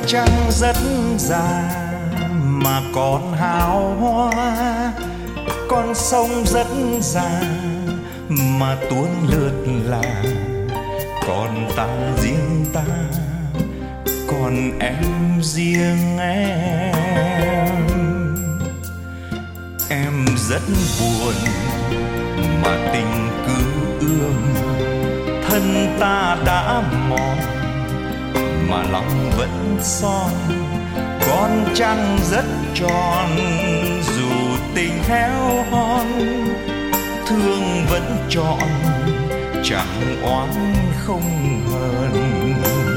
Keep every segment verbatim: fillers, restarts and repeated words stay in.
trăng rất già mà còn hào hoa, con sông rất già mà tuôn lượt là, còn ta riêng ta, còn em riêng em. Em rất buồn mà tình cứ ươm, thân ta đã mòn mà lòng vẫn son. Con trăng rất tròn dù tình héo hon, thương vẫn trọn chẳng oán không hờn.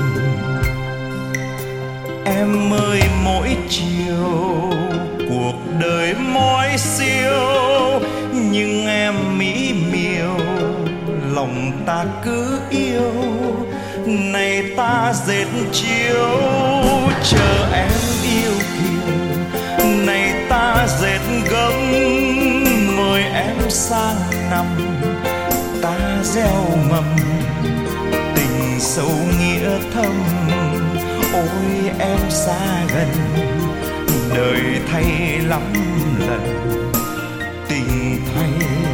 Em ơi mỗi chiều cuộc đời mỗi siêu, nhưng em mỹ miều lòng ta cứ yêu. Này ta dệt chiếu chờ em yêu kiều, này ta dệt gấm mời em sang năm. Ta gieo mầm tình sâu nghĩa thâm, ôi em xa gần đời thay lắm lần, tình thay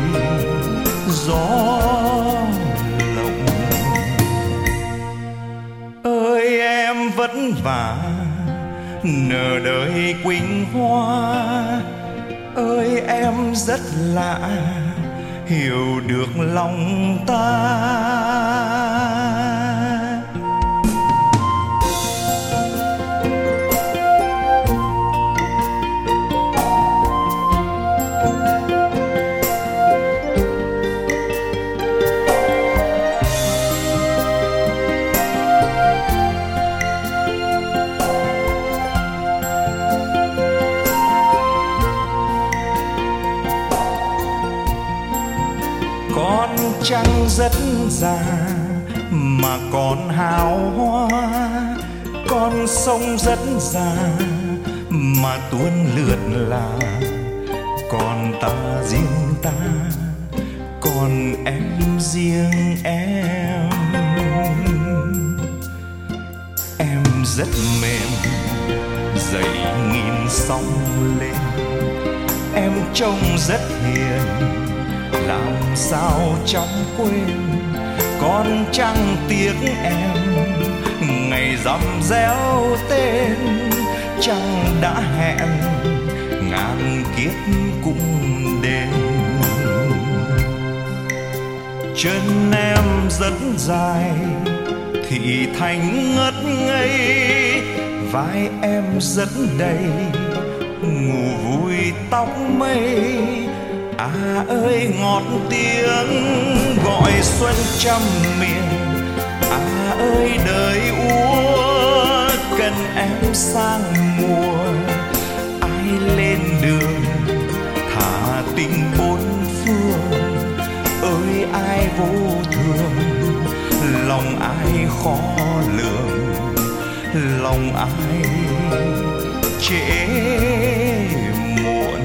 gió lộng. Ơi em vất vả nở đời quỳnh hoa, ơi em rất lạ hiểu được lòng ta. Con trăng rất già mà còn hào hoa, con sông rất già mà tuôn lượt là, còn ta riêng ta, còn em riêng em. Em rất mềm dậy nghìn sóng lên, em trông rất hiền làm sao chẳng quên. Con trăng tiếc em ngày rằm réo tên, trăng đã hẹn ngàn kiếp cũng đến. Chân em rất dài thị thành ngất ngây, vai em rất đầy ngủ vui tóc mây. À ơi ngọt tiếng gọi xuân trăm miền, à ơi đời úa cần em sang mùa. Ai lên đường thả tình bốn phương, ơi ai vô thường lòng ai khó lường, lòng ai trễ muộn.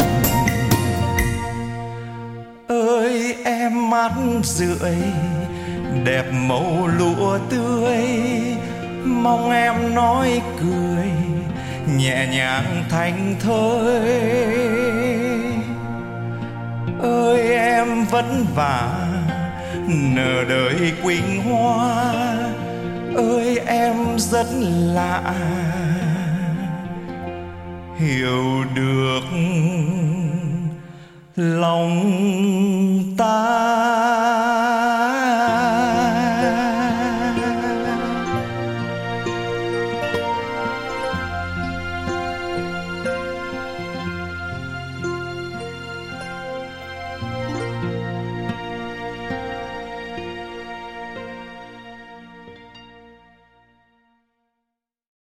Ơi em mắt rượi đẹp màu lụa tươi, mong em nói cười nhẹ nhàng thanh thơi. Ơi em vất vả nở đời quỳnh hoa, ơi em rất lạ hiểu được lòng ta.